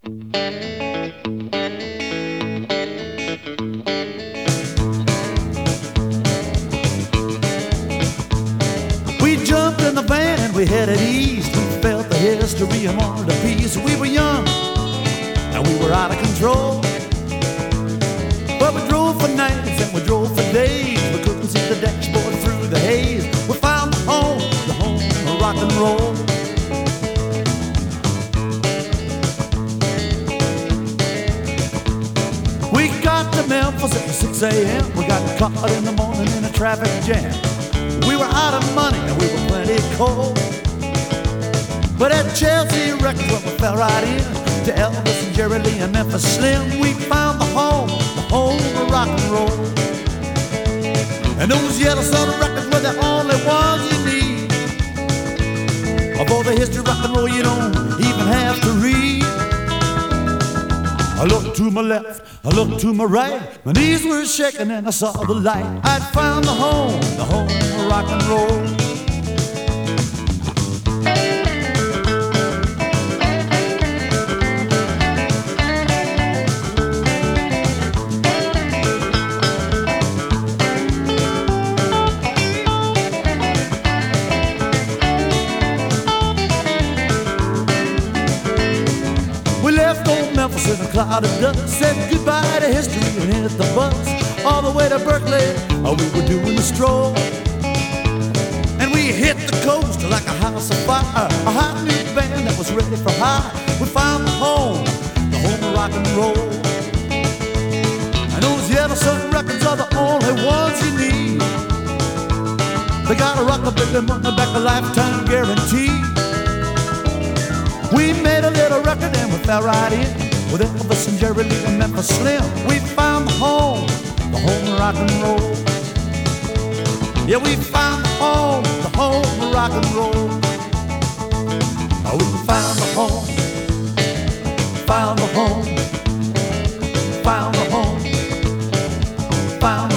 We jumped in the van and we headed east. We felt the history and wanted a piece. We were young and we were out of control. But we drove for nights and we drove for days. We couldn't see the dashboard through the haze. We found the home of rock and roll. We got to Memphis at 6 a.m. We got caught in the morning in a traffic jam. We were out of money and we were plenty cold. But at Chelsea Records, well, we fell right in to Elvis and Jerry Lee and Memphis Slim. We found the home of rock and roll. And those Yellow Sun records were the only ones you need. Of all the history of rock and roll, you don't even have to read. I looked to my left, I looked to my right. My knees were shaking and I saw the light. I'd found the home of rock and roll. We left old Memphis in a cloud of dust, said goodbye to history and hit the bus. All the way to Berkeley, we were doing the stroll. And we hit the coast like a house of fire, a hot new band that was ready for hire. We found the home of rock and roll. And those Yellow Sun records are the only ones you need. They got a rockabilly money back, a lifetime guarantee. We made a little record and we fell right in with Elvis and Jerry Lee and Memphis Slim. We found the home of rock and roll. Yeah, we found the home of rock and roll. We found the home, found the home, found the home, found the home.